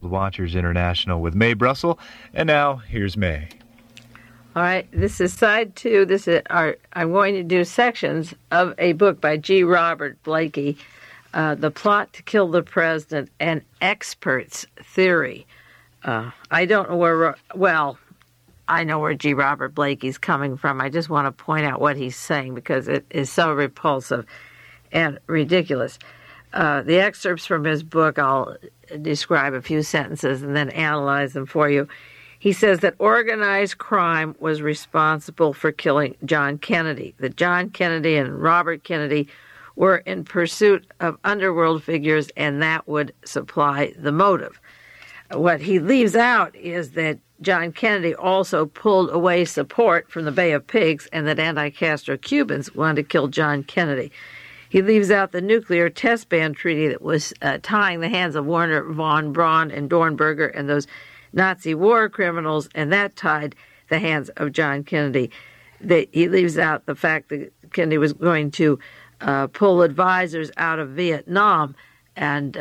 Watchers International with Mae Brussel. And now, here's Mae. All right, this is side 2. I'm going to do sections of a book by G. Robert Blakey, The Plot to Kill the President, an Expert's Theory. I don't know I know where G. Robert Blakey's coming from. I just want to point out what he's saying because it is so repulsive and ridiculous. The excerpts from his book, I'll describe a few sentences and then analyze them for you. He says that organized crime was responsible for killing John Kennedy, that John Kennedy and Robert Kennedy were in pursuit of underworld figures, and that would supply the motive. What he leaves out is that John Kennedy also pulled away support from the Bay of Pigs and that anti-Castro Cubans wanted to kill John Kennedy. He leaves out the nuclear test ban treaty that was tying the hands of Werner von Braun and Dornberger and those Nazi war criminals, and that tied the hands of John Kennedy. He leaves out the fact that Kennedy was going to pull advisors out of Vietnam, and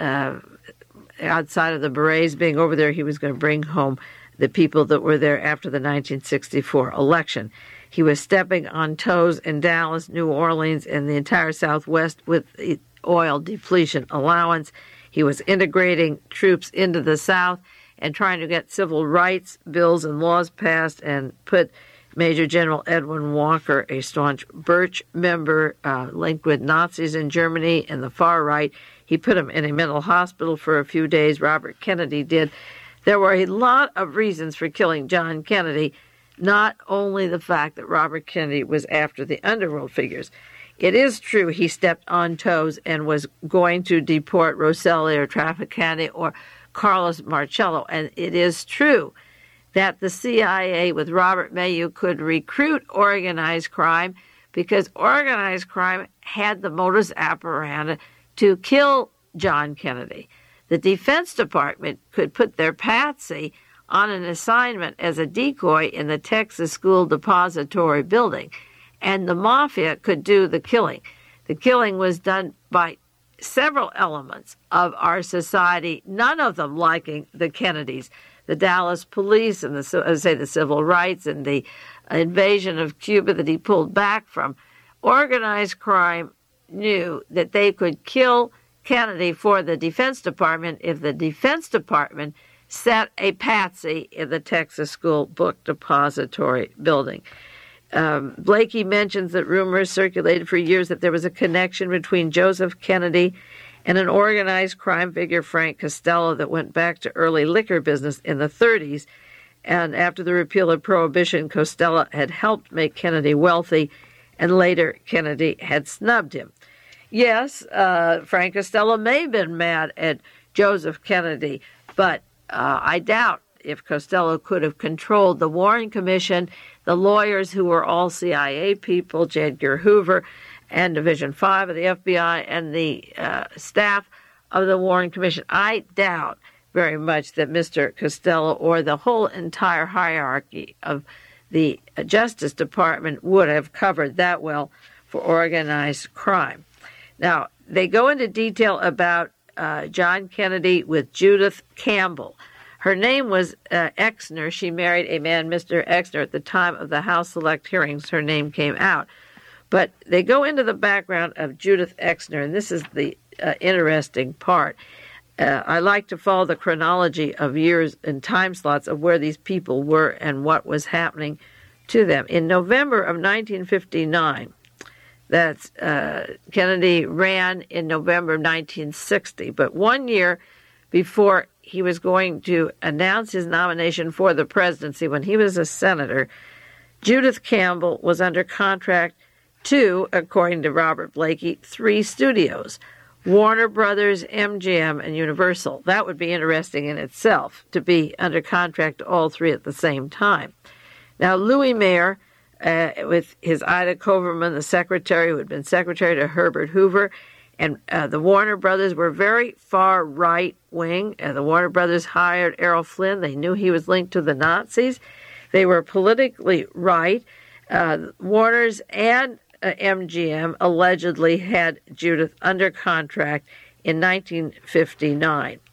outside of the Berets being over there, he was going to bring home the people that were there after the 1964 election. He was stepping on toes in Dallas, New Orleans, and the entire Southwest with the oil depletion allowance. He was integrating troops into the South and trying to get civil rights bills and laws passed and put Major General Edwin Walker, a staunch Birch member linked with Nazis in Germany and the far right, he put him in a mental hospital for a few days. Robert Kennedy did. There were a lot of reasons for killing John Kennedy, not only the fact that Robert Kennedy was after the underworld figures. It is true he stepped on toes and was going to deport Rosselli or Trafficante or Carlos Marcello, and it is true that the CIA with Robert Mayu could recruit organized crime because organized crime had the modus operandi to kill John Kennedy. The Defense Department could put their patsy on an assignment as a decoy in the Texas School Depository building, and the Mafia could do the killing. The killing was done by several elements of our society, none of them liking the Kennedys. The Dallas police and the civil rights and the invasion of Cuba that he pulled back from. Organized crime knew that they could kill Kennedy for the Defense Department if the Defense Department set a patsy in the Texas School Book Depository building. Blakey mentions that rumors circulated for years that there was a connection between Joseph Kennedy and an organized crime figure, Frank Costello, that went back to early liquor business in the 30s. And after the repeal of Prohibition, Costello had helped make Kennedy wealthy, and later Kennedy had snubbed him. Yes, Frank Costello may have been mad at Joseph Kennedy, but I doubt if Costello could have controlled the Warren Commission, the lawyers who were all CIA people, J. Edgar Hoover, and Division 5 of the FBI, and the staff of the Warren Commission. I doubt very much that Mr. Costello or the whole entire hierarchy of the Justice Department would have covered that well for organized crime. Now, they go into detail about John Kennedy with Judith Campbell. Her name was Exner. She married a man, Mr. Exner. At the time of the House Select hearings, her name came out. But they go into the background of Judith Exner, and this is the interesting part. I like to follow the chronology of years and time slots of where these people were and what was happening to them. In November of 1959, that's Kennedy ran in November of 1960, but 1 year before he was going to announce his nomination for the presidency when he was a senator, Judith Campbell was under contract to, according to Robert Blakey, 3 studios, Warner Brothers, MGM, and Universal. That would be interesting in itself, to be under contract to all 3 at the same time. Now, Louis Mayer, with his Ida Koverman, the secretary who had been secretary to Herbert Hoover, and the Warner Brothers were very far right-wing. The Warner Brothers hired Errol Flynn. They knew he was linked to the Nazis. They were politically right. Warner's and MGM allegedly had Judith under contract in 1959.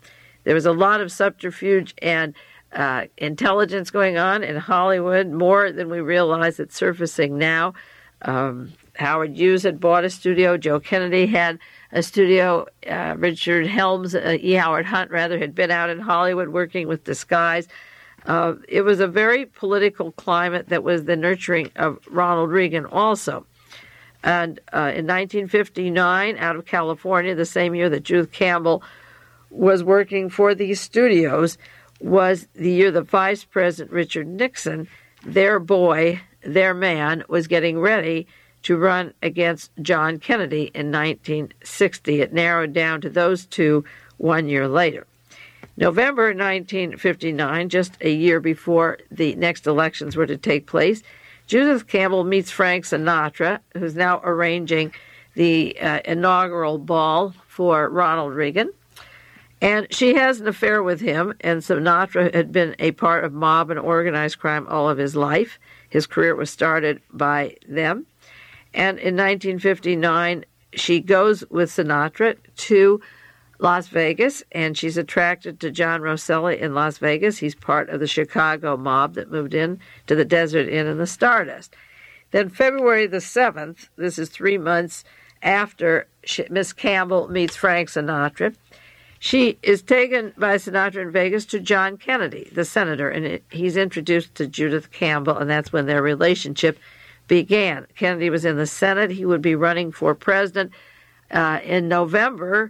There was a lot of subterfuge and intelligence going on in Hollywood, more than we realize it's surfacing now. Howard Hughes had bought a studio. Joe Kennedy had a studio. Richard Helms, E. Howard Hunt, rather, had been out in Hollywood working with disguise. It was a very political climate that was the nurturing of Ronald Reagan also. And in 1959, out of California, the same year that Judith Campbell was working for these studios, was the year that Vice President Richard Nixon, their boy, their man, was getting ready to run against John Kennedy in 1960. It narrowed down to those two 1 year later. November 1959, just a year before the next elections were to take place, Judith Campbell meets Frank Sinatra, who's now arranging the inaugural ball for Ronald Reagan. And she has an affair with him, and Sinatra had been a part of mob and organized crime all of his life. His career was started by them. And in 1959, she goes with Sinatra to Las Vegas, and she's attracted to John Rosselli in Las Vegas. He's part of the Chicago mob that moved in to the Desert Inn and the Stardust. Then February the 7th, this is 3 months after Miss Campbell meets Frank Sinatra, she is taken by Sinatra in Vegas to John Kennedy, the senator, and he's introduced to Judith Campbell, and that's when their relationship began. Kennedy was in the Senate. He would be running for president in November.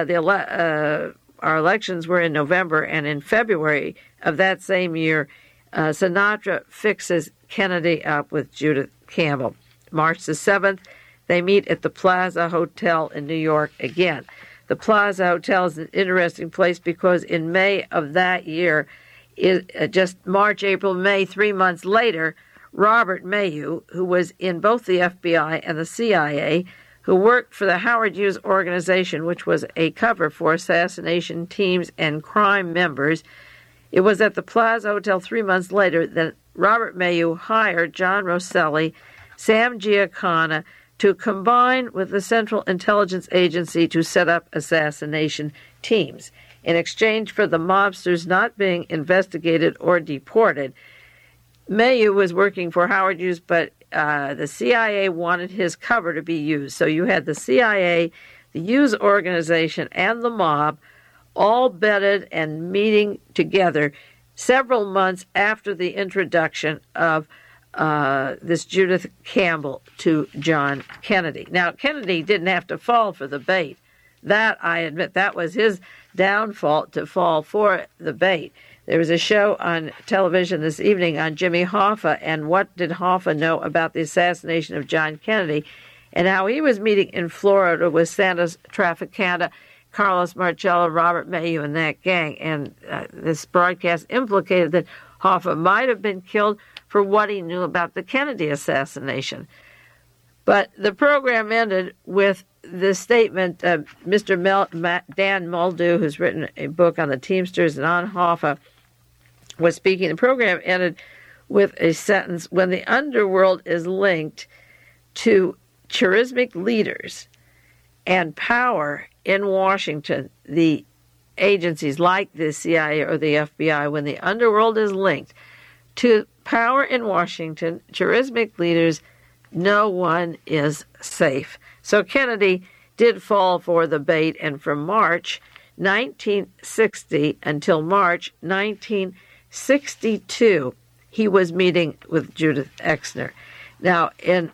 Our elections were in November, and in February of that same year, Sinatra fixes Kennedy up with Judith Campbell. March the 7th, they meet at the Plaza Hotel in New York again. The Plaza Hotel is an interesting place because in May of that year, just March, April, May, 3 months later, Robert Mayu, who was in both the FBI and the CIA, who worked for the Howard Hughes organization, which was a cover for assassination teams and crime members. It was at the Plaza Hotel 3 months later that Robert Mayu hired John Rosselli, Sam Giancana, to combine with the Central Intelligence Agency to set up assassination teams. In exchange for the mobsters not being investigated or deported, Mayu was working for Howard Hughes, but the CIA wanted his cover to be used. So you had the CIA, the Hughes organization, and the mob all bedded and meeting together several months after the introduction of this Judith Campbell to John Kennedy. Now, Kennedy didn't have to fall for the bait. That, I admit, that was his downfall, to fall for the bait. There was a show on television this evening on Jimmy Hoffa, and what did Hoffa know about the assassination of John Kennedy, and how he was meeting in Florida with Santos Trafficanta, Carlos Marcello, Robert Mayu, and that gang. And this broadcast implicated that Hoffa might have been killed for what he knew about the Kennedy assassination. But the program ended with the statement of Mr. Dan Muldoon, who's written a book on the Teamsters and on Hoffa, was speaking. The program ended with a sentence: when the underworld is linked to charismatic leaders and power in Washington, the agencies like the CIA or the FBI, when the underworld is linked to power in Washington, charismatic leaders, no one is safe. So Kennedy did fall for the bait, and from March 1960 until March 1962, he was meeting with Judith Exner. Now, in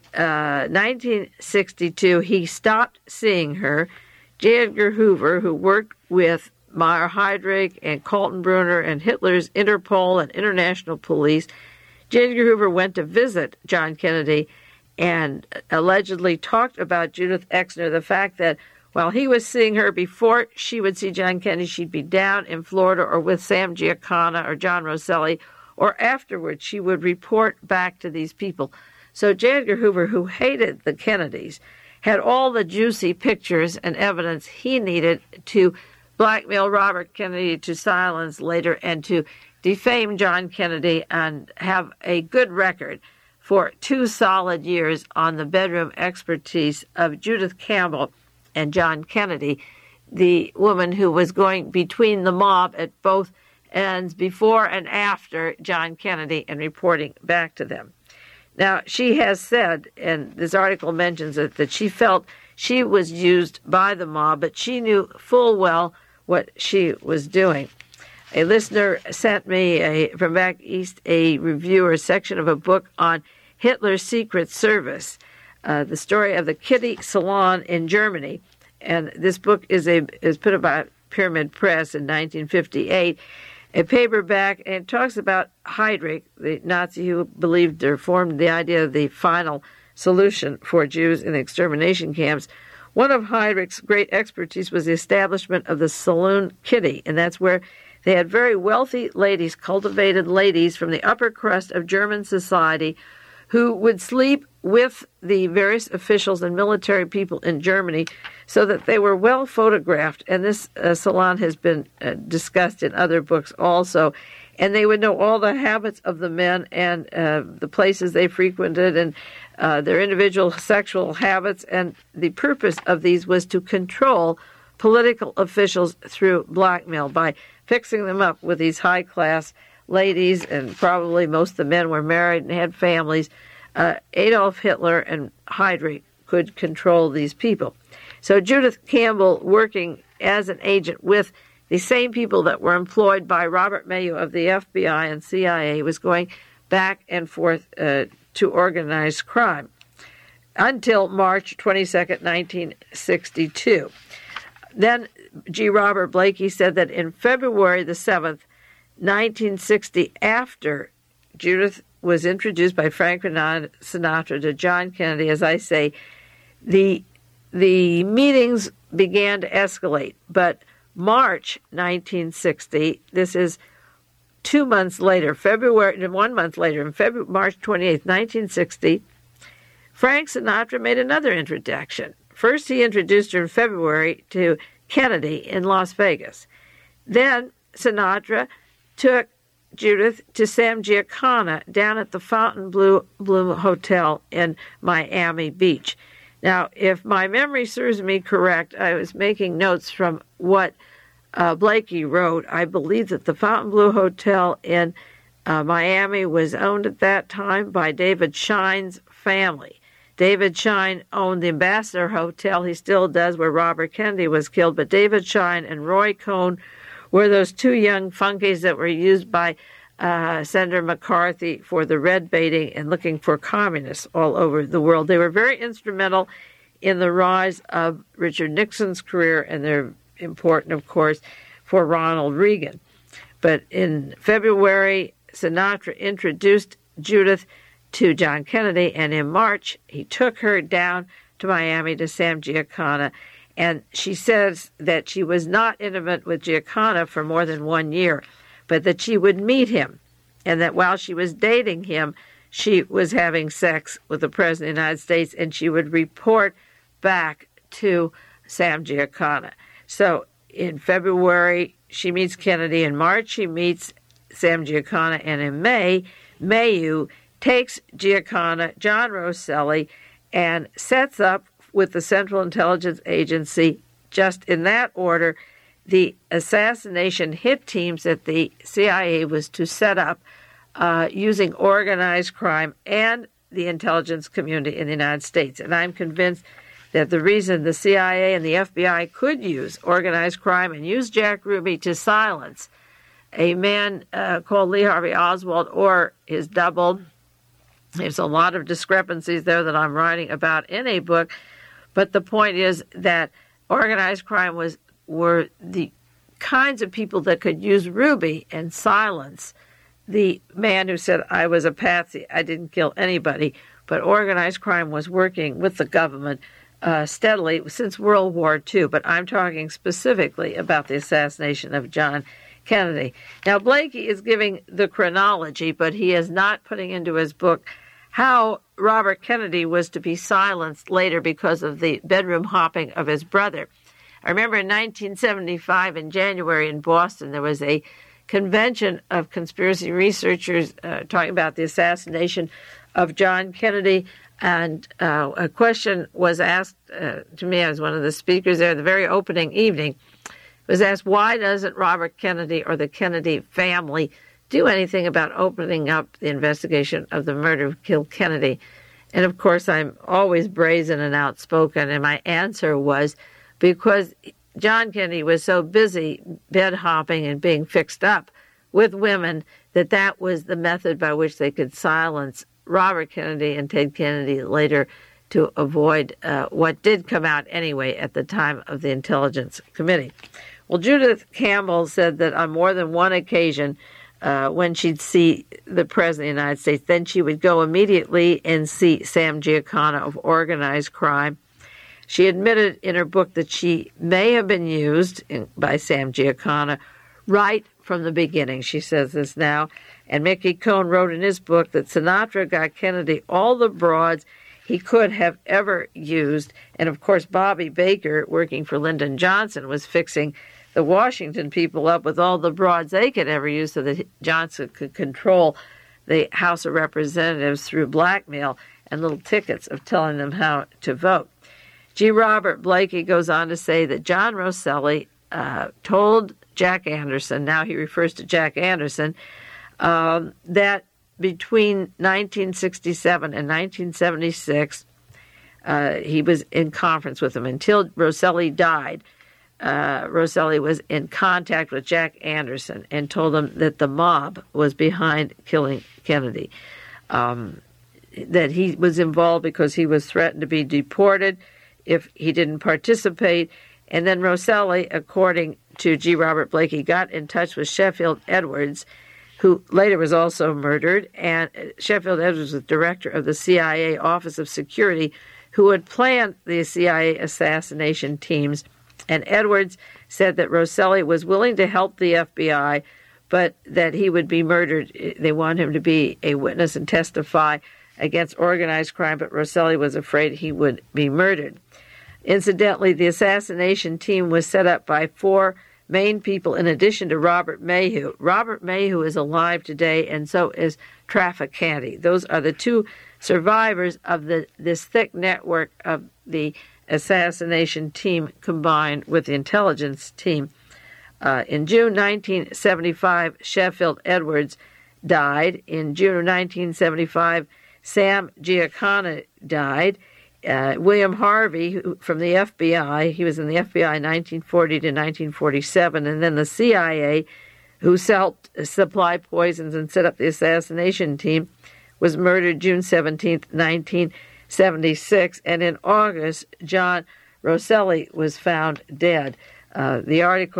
1962, he stopped seeing her. J. Edgar Hoover, who worked with Meyer Heydrich and Kaltenbrunner and Hitler's Interpol and international police, J. Edgar Hoover went to visit John Kennedy and allegedly talked about Judith Exner, the fact that while he was seeing her before she would see John Kennedy, she'd be down in Florida or with Sam Giancana or John Rosselli, or afterwards she would report back to these people. So J. Edgar Hoover, who hated the Kennedys, had all the juicy pictures and evidence he needed to blackmail Robert Kennedy to silence later and to defame John Kennedy and have a good record for 2 solid years on the bedroom expertise of Judith Campbell and John Kennedy the woman who was going between the mob at both ends before and after John Kennedy and reporting back to them. Now, she has said, and this article mentions it, that she felt she was used by the mob, but she knew full well what she was doing. A listener sent me from back east a review or section of a book on Hitler's Secret Service, the story of the Kitty Salon in Germany. And this book is put out by Pyramid Press in 1958, a paperback, and it talks about Heydrich, the Nazi who believed or formed the idea of the final solution for Jews in the extermination camps. One of Heydrich's great expertise was the establishment of the Saloon Kitty, and that's where they had very wealthy ladies, cultivated ladies from the upper crust of German society who would sleep with the various officials and military people in Germany so that they were well photographed. And this salon has been discussed in other books also. And they would know all the habits of the men and the places they frequented and their individual sexual habits. And the purpose of these was to control political officials through blackmail by fixing them up with these high-class ladies, and probably most of the men were married and had families. Adolf Hitler and Heydrich could control these people. So Judith Campbell, working as an agent with the same people that were employed by Robert Mayo of the FBI and CIA, was going back and forth to organized crime until March 22nd, 1962. Then G. Robert Blakey said that in February the 7th, 1960, after Judith was introduced by Frank Sinatra to John Kennedy, as I say, the meetings began to escalate. But March 1960, this is 2 months later, one month later, March 28th, 1960, Frank Sinatra made another introduction. First, he introduced her in February to Kennedy in Las Vegas. Then Sinatra took Judith to Sam Giancana down at the Fontainebleau Hotel in Miami Beach. Now, if my memory serves me correct, I was making notes from what Blakey wrote. I believe that the Fontainebleau Hotel in Miami was owned at that time by David Schein's family. David Schein owned the Ambassador Hotel. He still does, where Robert Kennedy was killed. But David Schein and Roy Cohn were those two young funkies that were used by Senator McCarthy for the red baiting and looking for communists all over the world. They were very instrumental in the rise of Richard Nixon's career, and they're important, of course, for Ronald Reagan. But in February, Sinatra introduced Judith to John Kennedy, and in March, he took her down to Miami to Sam Giancana, and she says that she was not intimate with Giancana for more than 1 year, but that she would meet him, and that while she was dating him, she was having sex with the President of the United States, and she would report back to Sam Giancana. So in February, she meets Kennedy. In March, she meets Sam Giancana, and in May, Mayu takes Giancana, John Rosselli, and sets up with the Central Intelligence Agency, just in that order, the assassination hit teams that the CIA was to set up using organized crime and the intelligence community in the United States. And I'm convinced that the reason the CIA and the FBI could use organized crime and use Jack Ruby to silence a man called Lee Harvey Oswald or his double. There's a lot of discrepancies there that I'm writing about in a book, but the point is that organized crime were the kinds of people that could use Ruby and silence the man who said, I was a patsy, I didn't kill anybody. But organized crime was working with the government steadily since World War II. But I'm talking specifically about the assassination of John Kennedy. Now, Blakey is giving the chronology, but he is not putting into his book how Robert Kennedy was to be silenced later because of the bedroom hopping of his brother. I remember in 1975 in January in Boston, there was a convention of conspiracy researchers talking about the assassination of John Kennedy. And a question was asked to me. I was one of the speakers there the very opening evening. Was asked, why doesn't Robert Kennedy or the Kennedy family do anything about opening up the investigation of the murder of Kennedy? And of course, I'm always brazen and outspoken, and my answer was because John Kennedy was so busy bed hopping and being fixed up with women that was the method by which they could silence Robert Kennedy and Ted Kennedy later to avoid what did come out anyway at the time of the Intelligence Committee. Well, Judith Campbell said that on more than one occasion, when she'd see the President of the United States, then she would go immediately and see Sam Giancana of Organized Crime. She admitted in her book that she may have been used by Sam Giancana right from the beginning. She says this now. And Mickey Cohn wrote in his book that Sinatra got Kennedy all the broads he could have ever used. And, of course, Bobby Baker, working for Lyndon Johnson, was fixing the Washington people up with all the broads they could ever use so that Johnson could control the House of Representatives through blackmail and little tickets of telling them how to vote. G. Robert Blakey goes on to say that John Rosselli told Jack Anderson, now he refers to Jack Anderson, that between 1967 and 1976, he was in conference with him until Rosselli died. Rosselli was in contact with Jack Anderson and told him that the mob was behind killing Kennedy, that he was involved because he was threatened to be deported if he didn't participate. And then Rosselli, according to G. Robert Blakey, got in touch with Sheffield Edwards, who later was also murdered. And Sheffield Edwards was director of the CIA Office of Security, who had planned the CIA assassination teams. And Edwards said that Rosselli was willing to help the FBI, but that he would be murdered. They wanted him to be a witness and testify against organized crime, but Rosselli was afraid he would be murdered. Incidentally, the assassination team was set up by four main people in addition to Robert Mayhew. Robert Mayhew is alive today, and so is Trafficante. Those are the two survivors of this thick network of the assassination team combined with the intelligence team. In June 1975, Sheffield Edwards died. In June of 1975, Sam Giancana died. William Harvey, from the FBI, he was in the FBI 1940 to 1947, and then the CIA, who helped supply poisons and set up the assassination team, was murdered June 17, 1976, and in August, John Rosselli was found dead. The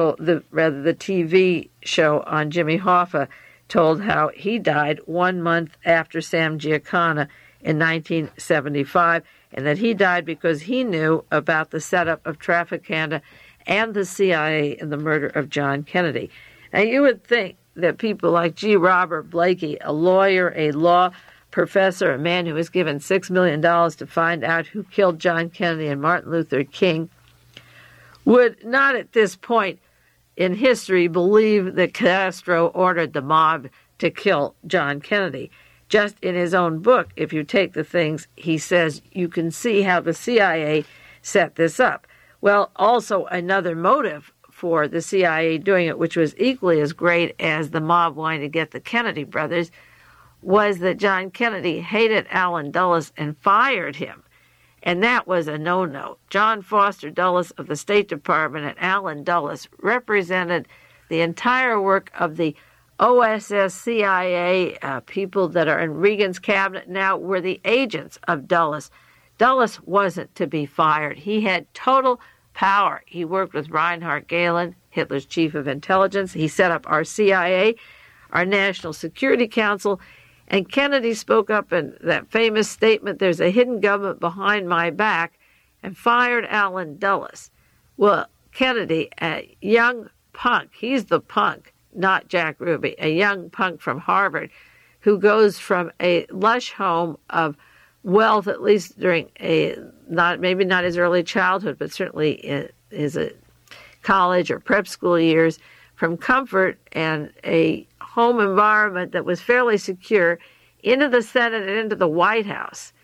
TV show on Jimmy Hoffa told how he died 1 month after Sam Giancana in 1975, and that he died because he knew about the setup of Trafficante and the CIA in the murder of John Kennedy. Now, you would think that people like G. Robert Blakey, a lawyer, a law professor, a man who was given $6 million to find out who killed John Kennedy and Martin Luther King, would not at this point in history believe that Castro ordered the mob to kill John Kennedy. Just in his own book, if you take the things he says, you can see how the CIA set this up. Well, also another motive for the CIA doing it, which was equally as great as the mob wanting to get the Kennedy brothers, was that John Kennedy hated Allen Dulles and fired him. And that was a no-no. John Foster Dulles of the State Department and Allen Dulles represented the entire work of the OSS CIA, people that are in Reagan's cabinet now, were the agents of Dulles. Dulles wasn't to be fired. He had total power. He worked with Reinhard Gehlen, Hitler's chief of intelligence. He set up our CIA, our National Security Council, and Kennedy spoke up in that famous statement, "There's a hidden government behind my back," and fired Allen Dulles. Well, Kennedy, a young punk, he's the punk, not Jack Ruby, a young punk from Harvard who goes from a lush home of wealth, at least during maybe not his early childhood, but certainly his college or prep school years, from comfort and a home environment that was fairly secure, into the Senate and into the White House,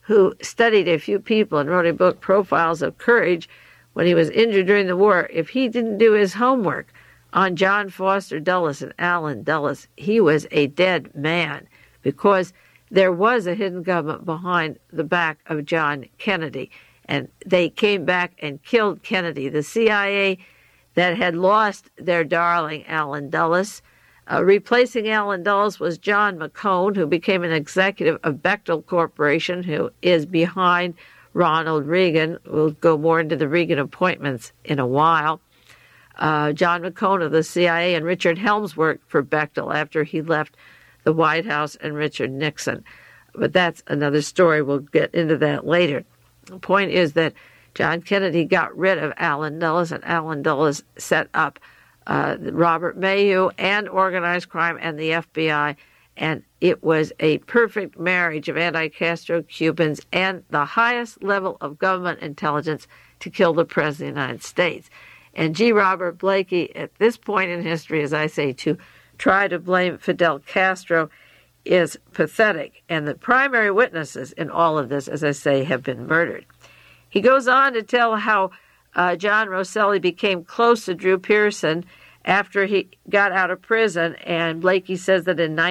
who studied a few people and wrote a book, Profiles of Courage, when he was injured during the war, if he didn't do his homework on John Foster Dulles and Allen Dulles, he was a dead man, because there was a hidden government behind the back of John Kennedy, and they came back and killed Kennedy. The CIA that had lost their darling Allen Dulles. Replacing Allen Dulles was John McCone, who became an executive of Bechtel Corporation, who is behind Ronald Reagan. We'll go more into the Reagan appointments in a while. John McCone of the CIA and Richard Helms worked for Bechtel after he left the White House, and Richard Nixon. But that's another story. We'll get into that later. The point is that John Kennedy got rid of Allen Dulles, and Allen Dulles set up Robert Mayhew and organized crime and the FBI, and it was a perfect marriage of anti-Castro Cubans and the highest level of government intelligence to kill the President of the United States. And G. Robert Blakey, at this point in history, as I say, to try to blame Fidel Castro is pathetic. And the primary witnesses in all of this, as I say, have been murdered. He goes on to tell how John Rosselli became close to Drew Pearson after he got out of prison, and Blakey says that in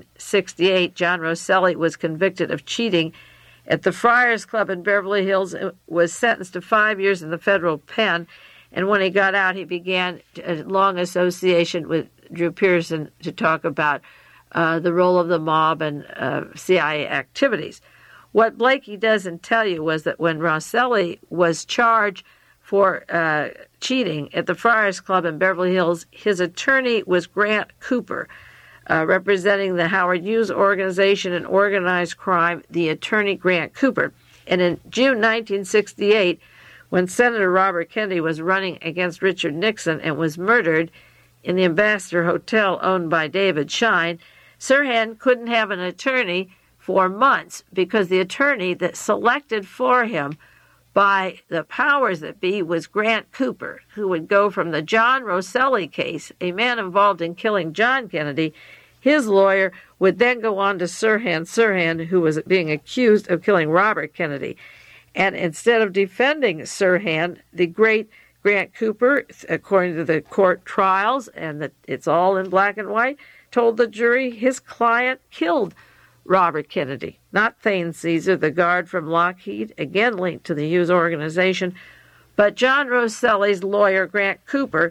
1968, John Rosselli was convicted of cheating at the Friars Club in Beverly Hills, was sentenced to 5 years in the federal pen, and when he got out, he began a long association with Drew Pearson to talk about the role of the mob and CIA activities. What Blakey doesn't tell you was that when Rosselli was charged for cheating at the Friars Club in Beverly Hills, his attorney was Grant Cooper, representing the Howard Hughes Organization and Organized Crime, the attorney Grant Cooper. And in June 1968, when Senator Robert Kennedy was running against Richard Nixon and was murdered in the Ambassador Hotel owned by David Schein, Sirhan couldn't have an attorney for months because the attorney that selected for him by the powers that be was Grant Cooper, who would go from the John Rosselli case, a man involved in killing John Kennedy. His lawyer would then go on to Sirhan, who was being accused of killing Robert Kennedy. And instead of defending Sirhan, the great Grant Cooper, according to the court trials, and that it's all in black and white, told the jury his client killed Robert Kennedy, not Thane Caesar, the guard from Lockheed, again linked to the Hughes organization, but John Rosselli's lawyer, Grant Cooper,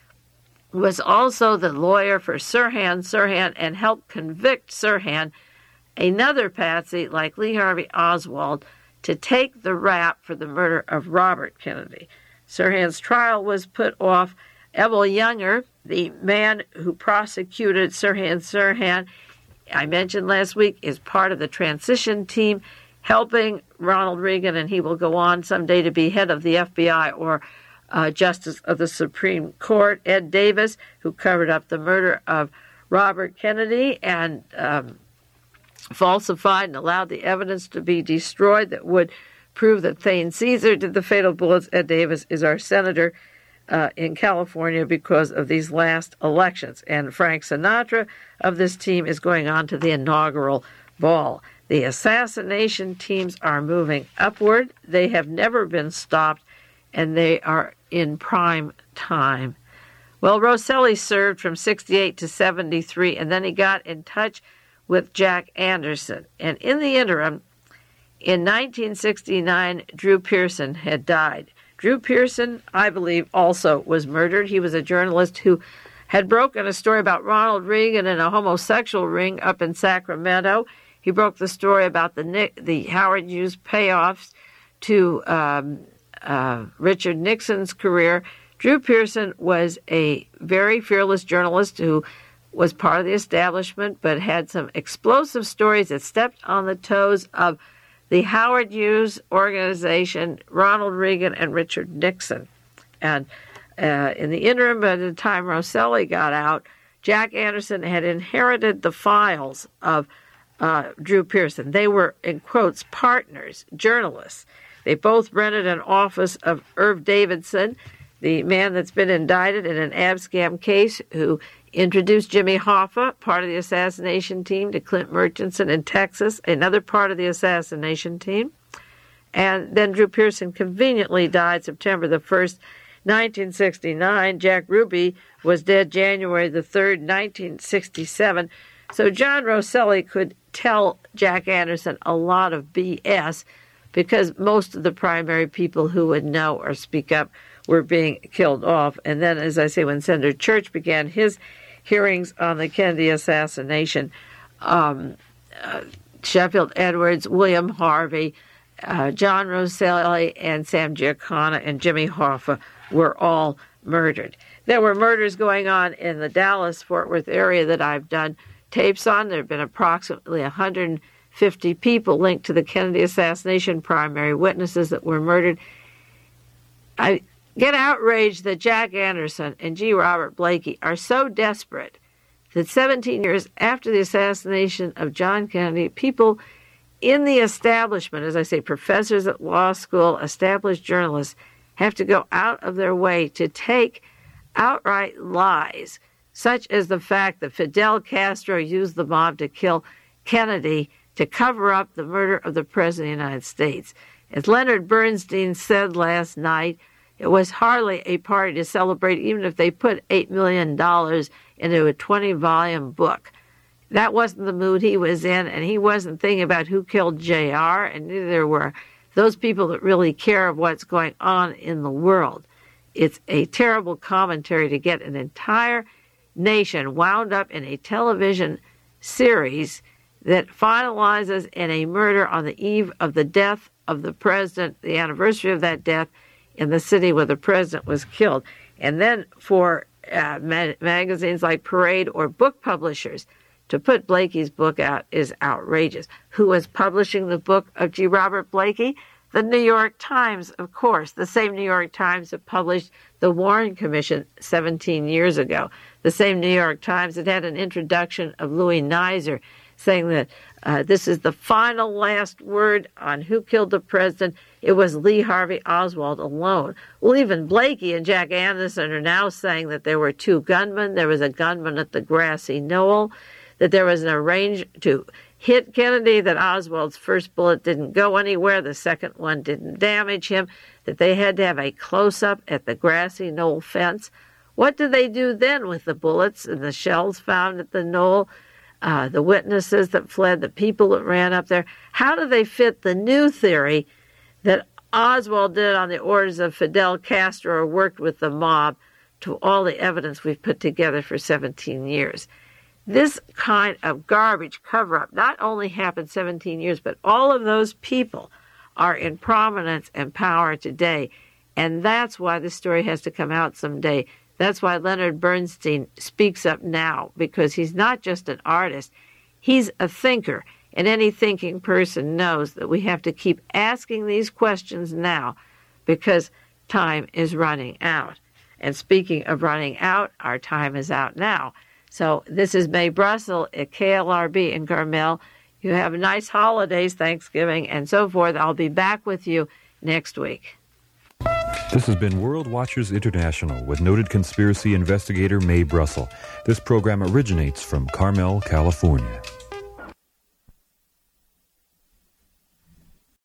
was also the lawyer for Sirhan, and helped convict Sirhan, another patsy like Lee Harvey Oswald, to take the rap for the murder of Robert Kennedy. Sirhan's trial was put off. Emil Younger, the man who prosecuted Sirhan, I mentioned last week, is part of the transition team helping Ronald Reagan, and he will go on someday to be head of the FBI or Justice of the Supreme Court. Ed Davis, who covered up the murder of Robert Kennedy and falsified and allowed the evidence to be destroyed that would prove that Thane Caesar did the fatal bullets. Ed Davis is our senator in California because of these last elections. And Frank Sinatra of this team is going on to the inaugural ball. The assassination teams are moving upward. They have never been stopped, and they are in prime time. Well, Rosselli served from 68 to 73, and then he got in touch with Jack Anderson. And in the interim, in 1969, Drew Pearson had died. Drew Pearson, I believe, also was murdered. He was a journalist who had broken a story about Ronald Reagan and a homosexual ring up in Sacramento. He broke the story about the Howard Hughes payoffs to Richard Nixon's career. Drew Pearson was a very fearless journalist who was part of the establishment, but had some explosive stories that stepped on the toes of the Howard Hughes organization, Ronald Reagan, and Richard Nixon. And in the interim, by the time Rosselli got out, Jack Anderson had inherited the files of Drew Pearson. They were, in quotes, partners, journalists. They both rented an office of Irv Davidson, the man that's been indicted in an abscam case, who introduced Jimmy Hoffa, part of the assassination team, to Clint Murchison in Texas, another part of the assassination team. And then Drew Pearson conveniently died September the 1st, 1969. Jack Ruby was dead January the 3rd, 1967. So John Rosselli could tell Jack Anderson a lot of BS because most of the primary people who would know or speak up were being killed off. And then, as I say, when Senator Church began his hearings on the Kennedy assassination, Sheffield Edwards, William Harvey, John Rosselli, and Sam Giancana and Jimmy Hoffa were all murdered. There were murders going on in the Dallas-Fort Worth area that I've done tapes on. There have been approximately 150 people linked to the Kennedy assassination, primary witnesses that were murdered. I get outraged that Jack Anderson and G. Robert Blakey are so desperate that 17 years after the assassination of John Kennedy, people in the establishment, as I say, professors at law school, established journalists, have to go out of their way to take outright lies, such as the fact that Fidel Castro used the mob to kill Kennedy to cover up the murder of the President of the United States. As Leonard Bernstein said last night, it was hardly a party to celebrate, even if they put $8 million into a 20-volume book. That wasn't the mood he was in, and he wasn't thinking about who killed J.R., and neither were those people that really care of what's going on in the world. It's a terrible commentary to get an entire nation wound up in a television series that finalizes in a murder on the eve of the death of the president, the anniversary of that death, in the city where the president was killed. And then for magazines like Parade or book publishers to put Blakey's book out is outrageous. Who was publishing the book of G. Robert Blakey? The New York Times, of course, the same New York Times that published the Warren Commission 17 years ago. The same New York Times that had an introduction of Louis Nizer saying that this is the final last word on who killed the president. It was Lee Harvey Oswald alone. Well, even Blakey and Jack Anderson are now saying that there were two gunmen. There was a gunman at the grassy knoll, that there was an arrangement to hit Kennedy, that Oswald's first bullet didn't go anywhere, the second one didn't damage him, that they had to have a close-up at the grassy knoll fence. What did they do then with the bullets and the shells found at the knoll, the witnesses that fled, the people that ran up there? How do they fit the new theory that Oswald did on the orders of Fidel Castro or worked with the mob to all the evidence we've put together for 17 years? This kind of garbage cover-up not only happened 17 years, but all of those people are in prominence and power today. And that's why this story has to come out someday. That's why Leonard Bernstein speaks up now, because he's not just an artist. He's a thinker. And any thinking person knows that we have to keep asking these questions now because time is running out. And speaking of running out, our time is out now. So this is Mae Brussell at KLRB in Carmel. You have nice holidays, Thanksgiving, and so forth. I'll be back with you next week. This has been World Watchers International with noted conspiracy investigator Mae Brussell. This program originates from Carmel, California.